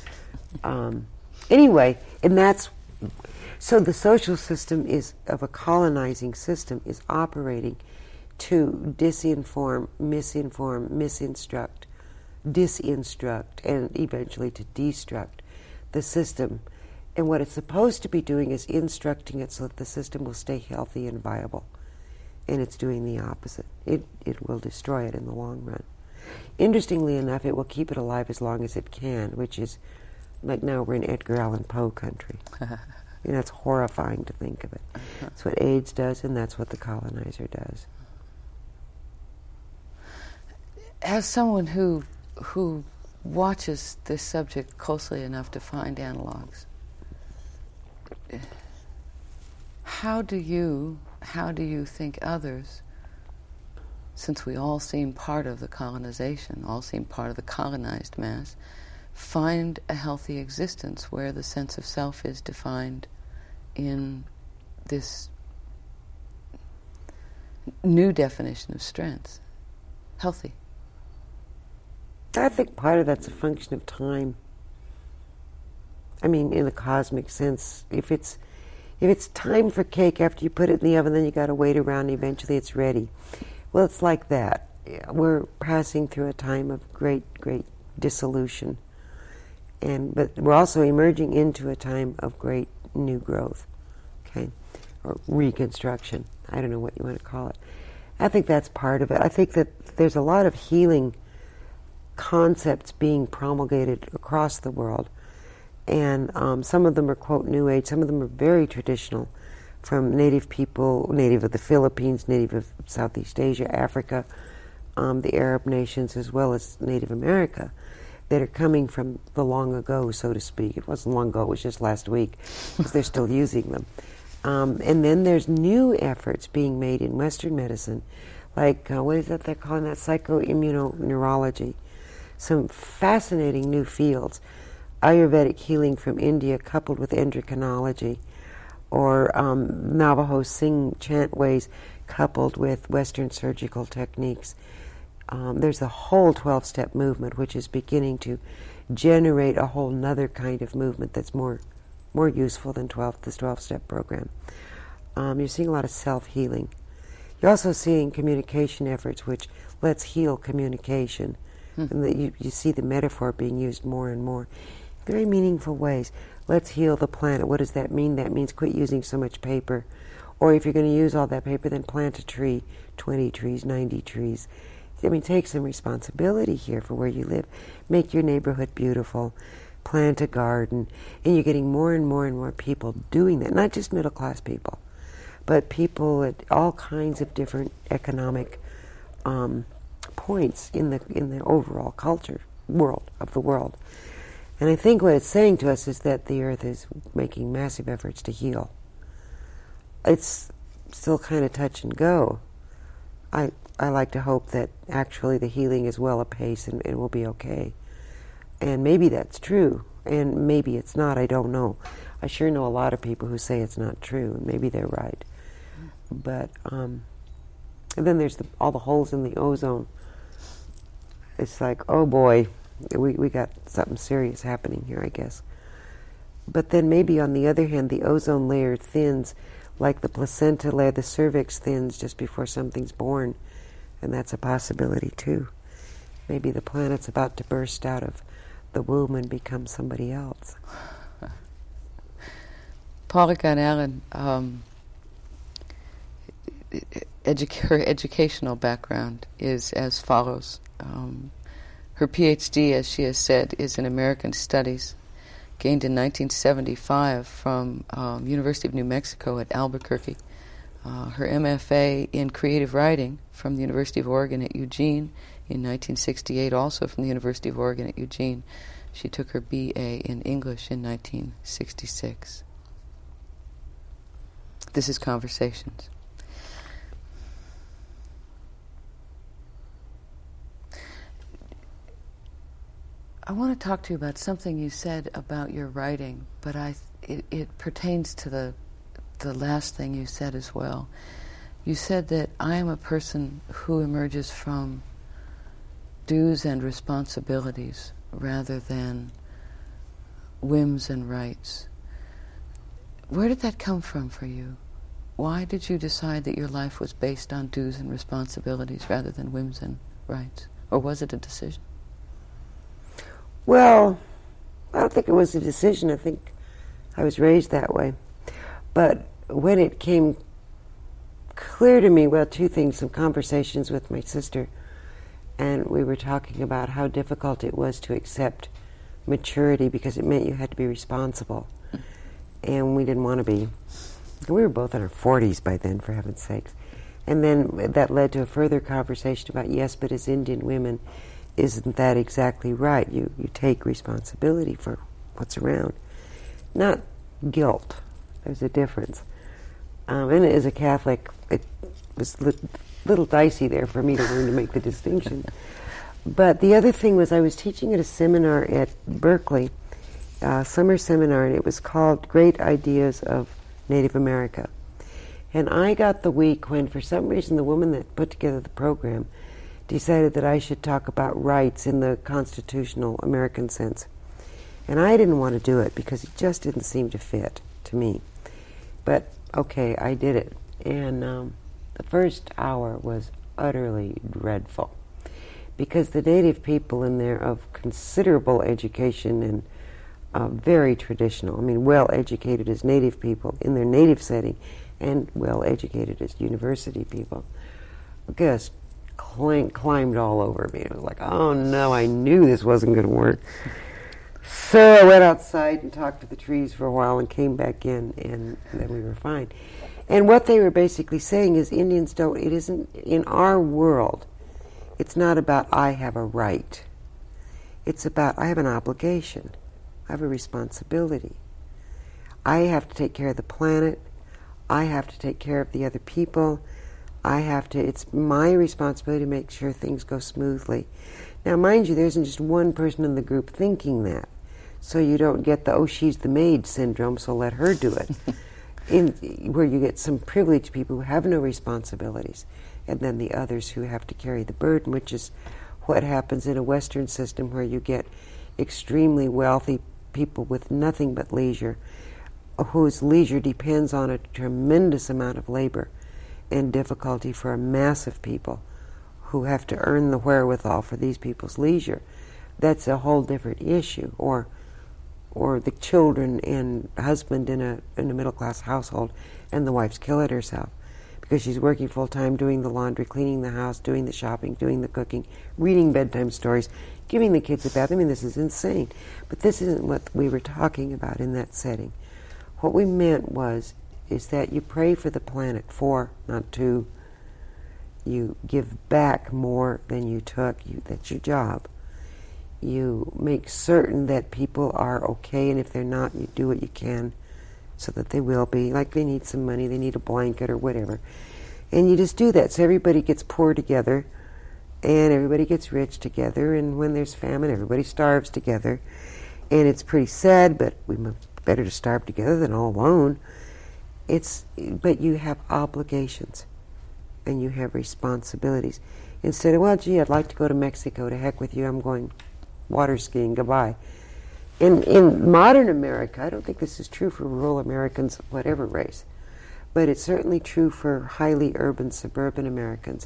Anyway, and that's, so the social system of a colonizing system is operating to disinform, misinform, misinstruct, disinstruct, and eventually to destruct the system. And what it's supposed to be doing is instructing it so that the system will stay healthy and viable. And it's doing the opposite. It will destroy it in the long run. Interestingly enough, it will keep it alive as long as it can, which is, like now we're in Edgar Allan Poe country. And that's horrifying to think of it. That's what AIDS does, and that's what the colonizer does. as someone who watches this subject closely enough to find analogs, how do you think others, since we all seem part of the colonization, all seem part of the colonized mass, find a healthy existence where the sense of self is defined in this new definition of strength? Healthy. I think part of that's a function of time. I mean, in a cosmic sense, if it's time for cake after you put it in the oven, then you got to wait around and eventually it's ready. Well, it's like that. We're passing through a time of great dissolution, but we're also emerging into a time of great new growth, okay, or reconstruction. I don't know what you want to call it. I think that's part of it. I think that there's a lot of healing concepts being promulgated across the world, and some of them are, quote, New Age, some of them are very traditional, from native people, native of the Philippines, native of Southeast Asia, Africa, the Arab nations, as well as Native America, that are coming from the long ago, so to speak. It wasn't long ago, it was just last week, because they're still using them. And then there's new efforts being made in Western medicine, like, what is that they're calling that? Psychoimmunoneurology. Some fascinating new fields. Ayurvedic healing from India coupled with endocrinology, or Navajo sing chant ways coupled with Western surgical techniques. There's a whole 12-step movement which is beginning to generate a whole nother kind of movement that's more useful than this 12-step program. You're seeing a lot of self-healing. You're also seeing communication efforts, which let's heal communication. And that you see the metaphor being used more and more. Very meaningful ways. Let's heal the planet. What does that mean? That means quit using so much paper. Or if you're going to use all that paper, then plant a tree, 20 trees, 90 trees. I mean, take some responsibility here for where you live. Make your neighborhood beautiful. Plant a garden. And you're getting more and more and more people doing that. Not just middle-class people, but people at all kinds of different economic points in the overall culture of the world. And I think what it's saying to us is that the Earth is making massive efforts to heal. It's still kind of touch and go. I like to hope that actually the healing is well apace and will be okay. And maybe that's true, and maybe it's not, I don't know. I sure know a lot of people who say it's not true, and maybe they're right. But, and then there's all the holes in the ozone. It's like, oh boy, we got something serious happening here, I guess. But then maybe on the other hand, the ozone layer thins like the placenta layer, the cervix thins just before something's born, and that's a possibility too. Maybe the planet's about to burst out of the womb and become somebody else. Paula Gunn-Allen, her educational background is as follows. Her PhD, as she has said, is in American Studies, gained in 1975 from University of New Mexico at Albuquerque. Her MFA in Creative Writing from the University of Oregon at Eugene in 1968, also from the University of Oregon at Eugene. She took her BA in English in 1966. This is Conversations. I want to talk to you about something you said about your writing, but it pertains to the last thing you said as well. You said that I am a person who emerges from dues and responsibilities rather than whims and rights. Where did that come from for you? Why did you decide that your life was based on dues and responsibilities rather than whims and rights? Or was it a decision? Well, I don't think it was a decision. I think I was raised that way. But when it came clear to me, well, two things, some conversations with my sister, and we were talking about how difficult it was to accept maturity because it meant you had to be responsible. And we didn't want to be. We were both in our 40s by then, for heaven's sakes. And then that led to a further conversation about, yes, but as Indian women, isn't that exactly right? You take responsibility for what's around. Not guilt. There's a difference. And as a Catholic, it was a little dicey there for me to learn to make the distinction. But the other thing was I was teaching at a seminar at Berkeley, summer seminar, and it was called Great Ideas of Native America. And I got the week when, for some reason, the woman that put together the program decided that I should talk about rights in the constitutional American sense. And I didn't want to do it because it just didn't seem to fit to me. But, okay, I did it. And the first hour was utterly dreadful because the Native people in there of considerable education and very traditional, I mean, well-educated as Native people in their native setting and well-educated as university people, just climbed all over me. It was like, oh no, I knew this wasn't going to work. So I went outside and talked to the trees for a while and came back in, and then we were fine. And what they were basically saying is Indians don't, it isn't, in our world, it's not about I have a right. It's about I have an obligation. I have a responsibility. I have to take care of the planet. I have to take care of the other people. It's my responsibility to make sure things go smoothly. Now, mind you, there isn't just one person in the group thinking that. So you don't get the, oh, she's the maid syndrome, so let her do it. Where you get some privileged people who have no responsibilities, and then the others who have to carry the burden, which is what happens in a Western system where you get extremely wealthy people with nothing but leisure, whose leisure depends on a tremendous amount of labor and difficulty for a mass of people who have to earn the wherewithal for these people's leisure. That's a whole different issue. Or the children and husband in a middle-class household, and the wife's killing herself because she's working full-time, doing the laundry, cleaning the house, doing the shopping, doing the cooking, reading bedtime stories, giving the kids a bath. I mean, this is insane. But this isn't what we were talking about in that setting. What we meant is that you pray for the planet, for, not to. You give back more than you took. That's your job. You make certain that people are okay, and if they're not, you do what you can so that they will be. Like they need some money, they need a blanket or whatever. And you just do that. So everybody gets poor together, and everybody gets rich together, and when there's famine, everybody starves together. And it's pretty sad, but better to starve together than all alone. But you have obligations, and you have responsibilities. Instead of, well, gee, I'd like to go to Mexico, to heck with you, I'm going water skiing, goodbye. In modern America, I don't think this is true for rural Americans, whatever race, but it's certainly true for highly urban, suburban Americans,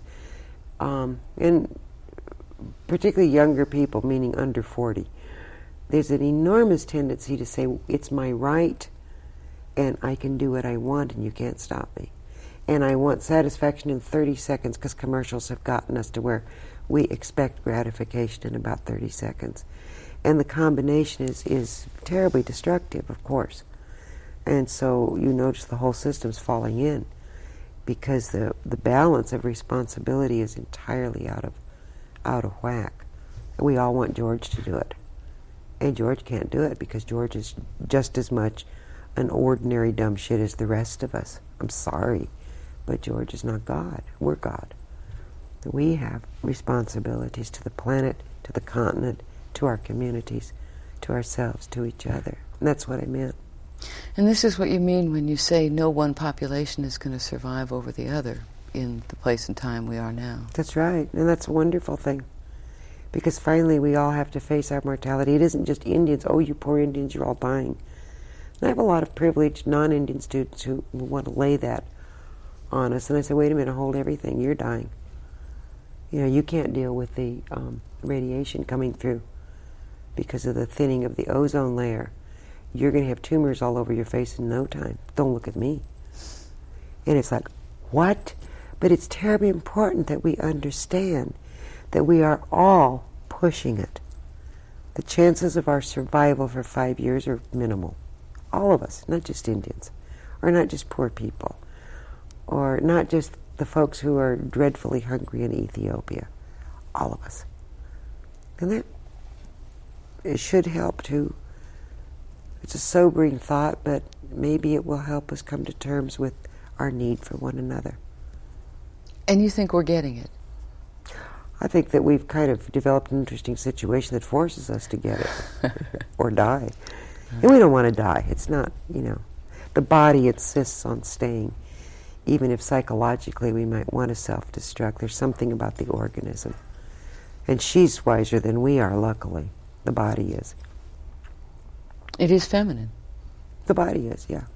and particularly younger people, meaning under 40. There's an enormous tendency to say, it's my right, and I can do what I want, and you can't stop me. And I want satisfaction in 30 seconds, because commercials have gotten us to where we expect gratification in about 30 seconds. And the combination is terribly destructive, of course. And so you notice the whole system's falling in, because the balance of responsibility is entirely out of whack. We all want George to do it. And George can't do it because George is just as much an ordinary dumb shit as the rest of us. I'm sorry, but George is not God. We're God. We have responsibilities to the planet, to the continent, to our communities, to ourselves, to each other. And that's what I meant. And this is what you mean when you say no one population is going to survive over the other in the place and time we are now. That's right, and that's a wonderful thing. Because finally we all have to face our mortality. It isn't just Indians, oh, you poor Indians, you're all dying. And I have a lot of privileged non-Indian students who want to lay that on us. And I say, wait a minute, hold everything, you're dying. You know, you can't deal with the radiation coming through because of the thinning of the ozone layer. You're going to have tumors all over your face in no time. Don't look at me. And it's like, what? But it's terribly important that we understand that we are all pushing it. The chances of our survival for 5 years are minimal. All of us, not just Indians, or not just poor people, or not just the folks who are dreadfully hungry in Ethiopia. All of us. And that it should help too. It's a sobering thought, but maybe it will help us come to terms with our need for one another. And you think we're getting it? I think that we've kind of developed an interesting situation that forces us to get it or die. And we don't want to die. It's not, the body insists on staying. Even if psychologically we might want to self-destruct, there's something about the organism. And she's wiser than we are, luckily. The body is. It is feminine. The body is, yeah.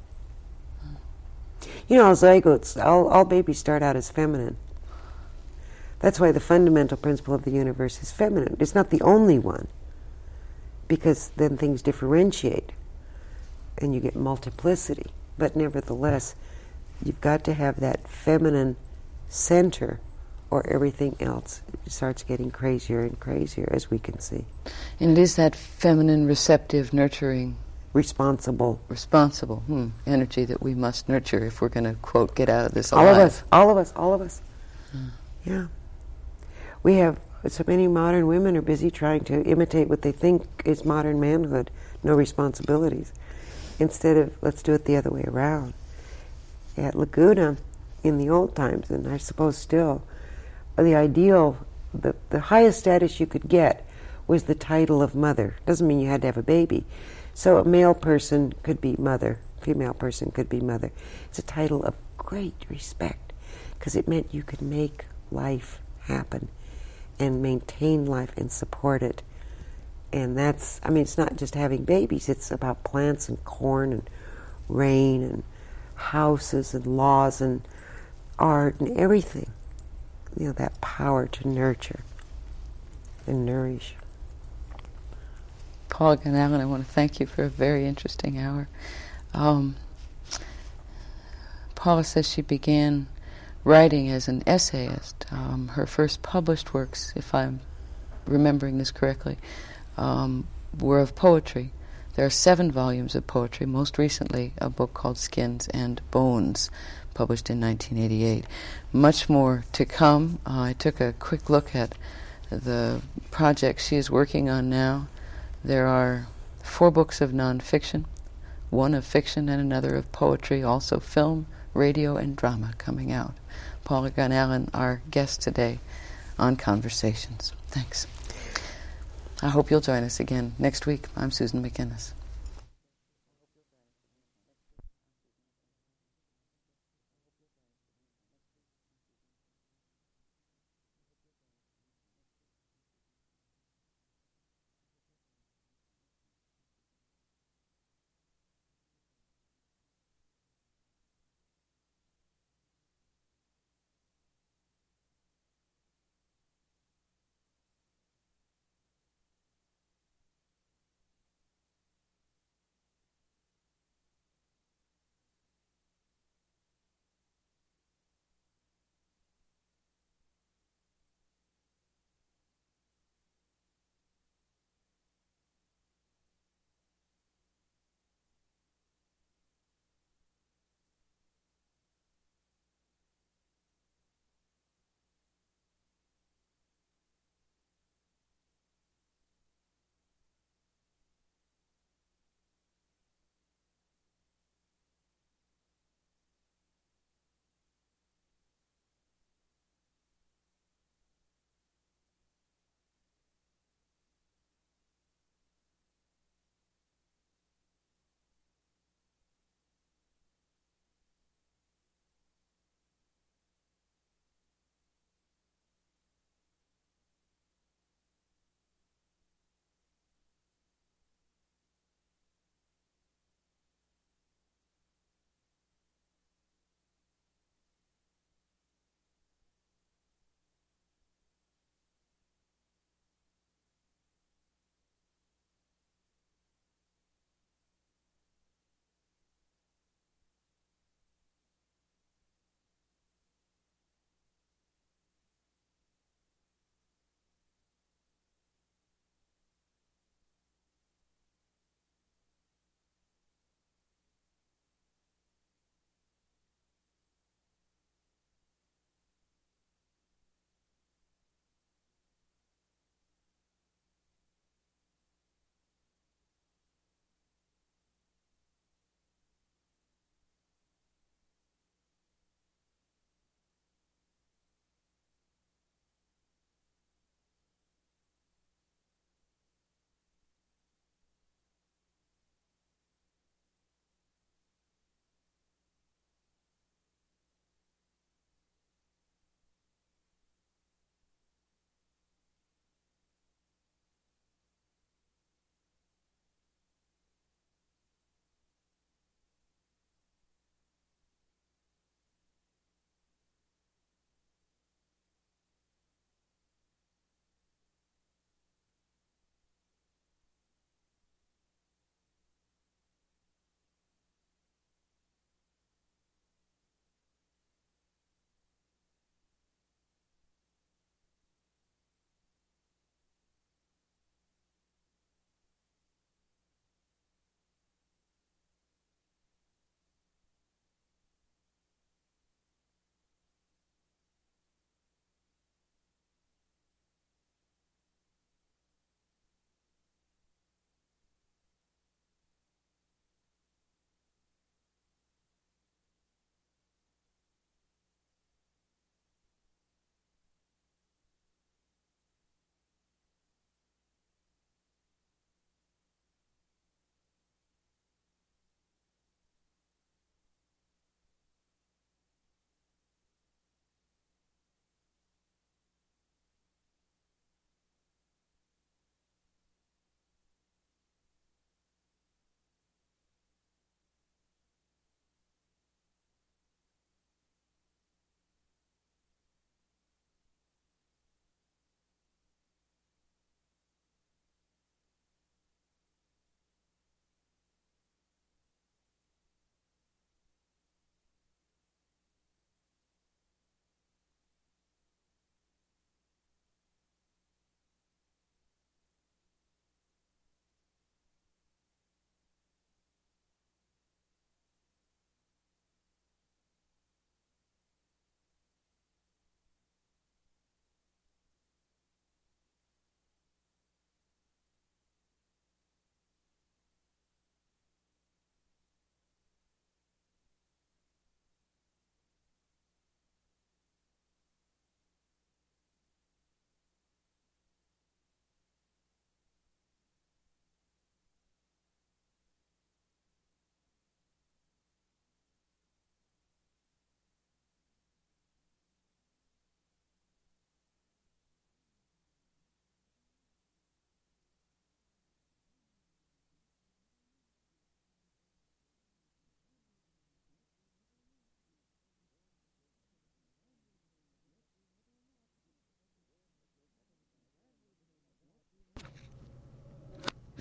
Zygotes, all babies start out as feminine. That's why the fundamental principle of the universe is feminine. It's not the only one, because then things differentiate and you get multiplicity. But nevertheless, you've got to have that feminine center, or everything else starts getting crazier and crazier, as we can see. And it is that feminine, receptive, nurturing, responsible energy that we must nurture if we're going to, quote, get out of this alive. All of us. Yeah. We have, so many modern women are busy trying to imitate what they think is modern manhood, no responsibilities, instead of, let's do it the other way around. At Laguna, in the old times, and I suppose still, the ideal, the highest status you could get was the title of mother. Doesn't mean you had to have a baby. So a male person could be mother, female person could be mother. It's a title of great respect, because it meant you could make life happen and maintain life and support it. And that's, it's not just having babies, it's about plants and corn and rain and houses and laws and art and everything. That power to nurture and nourish. Paula Gunn Allen, I want to thank you for a very interesting hour. Paula says she began writing as an essayist. Her first published works, if I'm remembering this correctly, were of poetry. There are 7 volumes of poetry, most recently a book called Skins and Bones, published in 1988. Much more to come. I took a quick look at the project she is working on now. There are 4 books of nonfiction, 1 of fiction and another of poetry, also film, radio, and drama coming out. Paula Gunn Allen, our guest today on Conversations. Thanks. I hope you'll join us again next week. I'm Susan McInnes.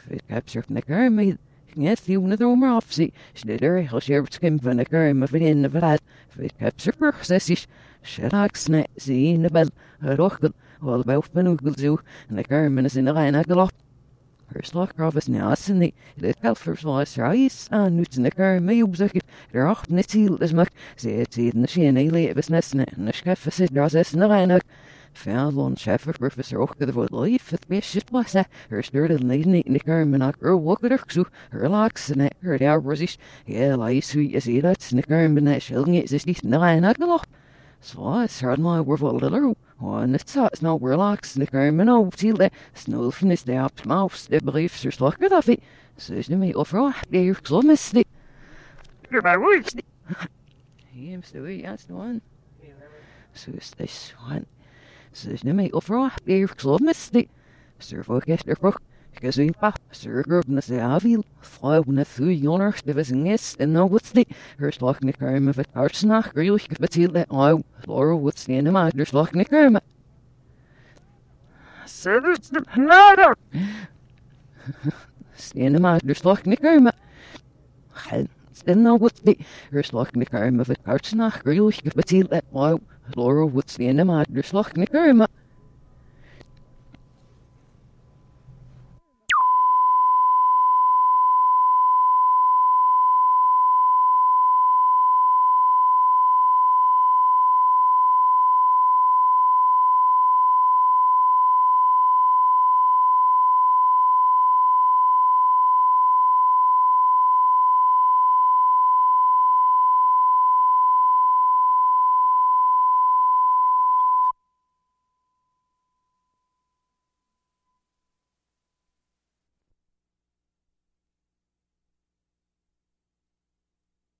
Fit capture na garmi. Yes, you know more off see. Schnitter, he'll share skim van a garm of it in the vat. Fit capture process. Sherax net see in the bell. A rockle. All about Panugel zoo. And the garm is in the line at the lot. First lock office now, and the Calfers was rice, and nuts in the car, may observe their often it's healed as much, say it's in the shinny leaves nest, and the chef said, Rosses in the line. Found on chef for Professor Oak of the wood life, at the shit was that her spirit and lady in the car, and not grow walk with her, so her locks and her down rosish, yeah, lie sweet as he that's in the car, and that shilling it is in the line at the lot. So I started my work a little. And it's not relaxed in the garment of till the snow from this day up to mouse, the beliefs are stuck with of it. So to me, over there, so misty. You're my words. He am still, yes, one. So it's this one. So to me, over there, so misty. Sir, focus their book. Because we pop, Sir, group, say, I feel, fly when a few youngers, the business, and no what's the first lock in the garment of it, arsnach, really, but till that I, Laura, would stand in my there's lock in the garment. Sir, there's the matter. Stand in my there's lock in the garment. Still no what's the first lock in the garment of it, arsnach, really, but till that I, Laura, would stand in my there's lock in the garment.